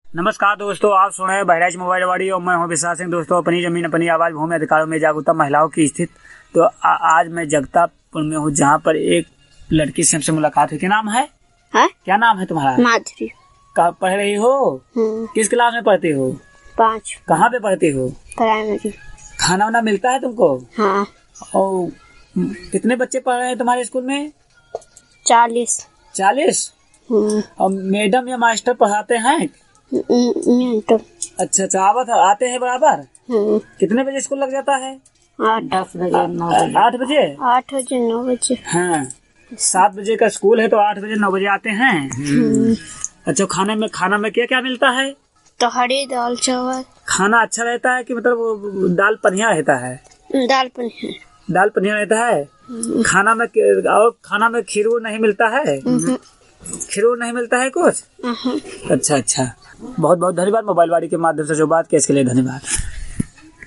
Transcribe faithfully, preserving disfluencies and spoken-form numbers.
नमस्कार दोस्तों, आप सुन रहे हैं बहराइच मोबाइल वाड़ी और मैं हूं विशाल सिंह। दोस्तों, अपनी जमीन अपनी आवाज, भूमि अधिकारों में जागरूकता, महिलाओं की स्थिति। तो आ, आज मैं जगतापुर में हूं, जहां पर एक लड़की से हमसे मुलाकात हुई। क्या नाम है? है? क्या नाम है तुम्हारा? माधुरी। कहाँ पढ़ रही हो? किस क्लास में पढ़ती हो? पाँच। कहाँ पे पढ़ती हो? प्राइमरी। खाना वाना मिलता है तुमको? हाँ। और कितने बच्चे पढ़ रहे हैं तुम्हारे स्कूल में? चालीस। चालीस? और मैडम या मास्टर पढ़ाते हैं? अच्छा अच्छा, आवत आते हैं बराबर? कितने बजे स्कूल लग जाता है? आठ दस बजे नौ बजे आठ बजे आठ बजे नौ बजे हाँ, सात बजे का स्कूल है तो आठ बजे नौ बजे आते हैं। अच्छा, खाने में खाना में क्या क्या मिलता है? तो हरी दाल चावल। खाना अच्छा रहता है कि मतलब वो दाल पनिया रहता है? दाल पनिया। दाल पनिया रहता है। खाना में और खाना में खीरू नहीं मिलता है? खीरू नहीं मिलता है कुछ? अच्छा अच्छा, बहुत बहुत धन्यवाद मोबाइल वाड़ी के माध्यम से जो बात किया इसके लिए धन्यवाद।